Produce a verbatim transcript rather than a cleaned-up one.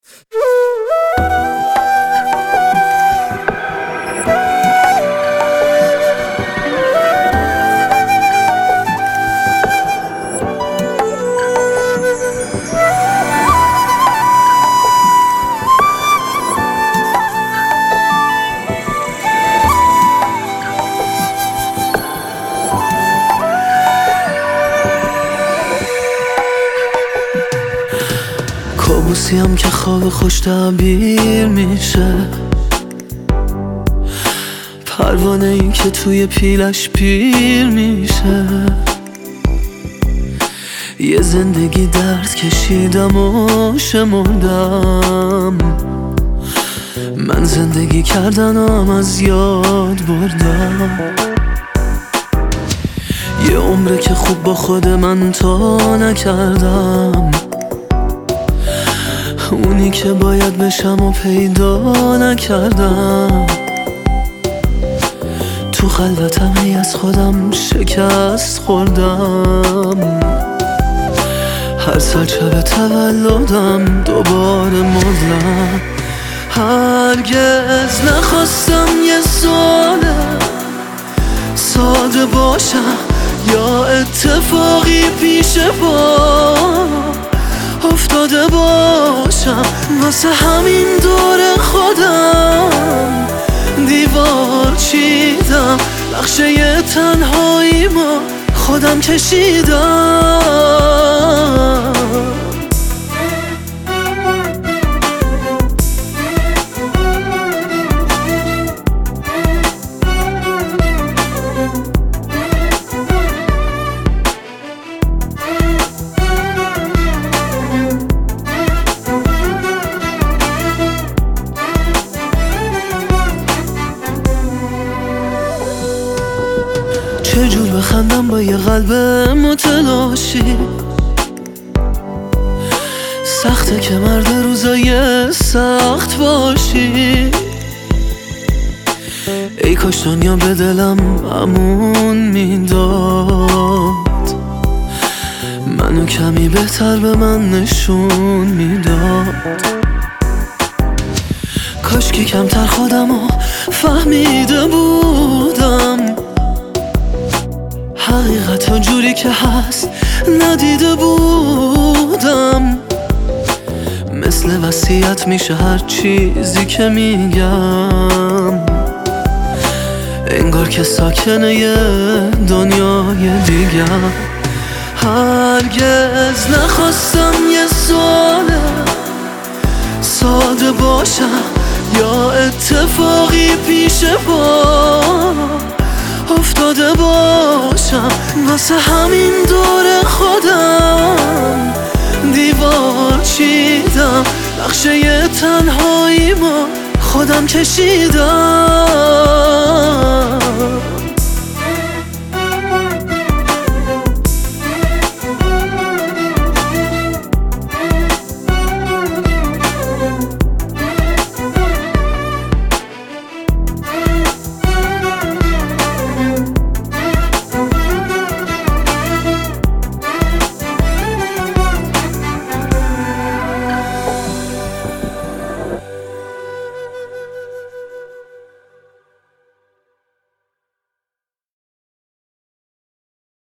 کابوسیم که خواب خوش تعبیر میشه، پروانه این که توی پیلش پیر میشه. یه زندگی درد کشیدم و شمردم، من زندگی کردنم از یاد بردم. یه عمره که خوب با خود من تا نکردم، اونی که باید بشم و پیدا نکردم. تو خلوتم هی از خودم شکست خوردم، هر سال شب تولدم دوباره مردم. هرگز نخواستم یه ساله ساده باشم یا اتفاقی پیش پا افتاده باشم، واسه همین دور خودم دیوار چیدم، نقشه ی تنهایی ما خودم کشیدم. چجور بخندم با یه قلب متلاشی، سخته که مرد روزای سخت باشی. ای کاش دنیا به دلم امون میداد، منو کمی بهتر به من نشون میداد. کاش که کمتر خودمو فهمیده بودم، حقیقت ها جوری که هست ندیده بودم. مثل وصیت میشه هر چیزی که میگم، انگار که ساکنه یه دنیای دیگم. هرگز نخواستم یه ساله ساده باشم یا اتفاقی پیش پا افتاده باشم، واسه همین دور خودم دیوار چیدم، نقشه ی تنهایی ما خودم کشیدم.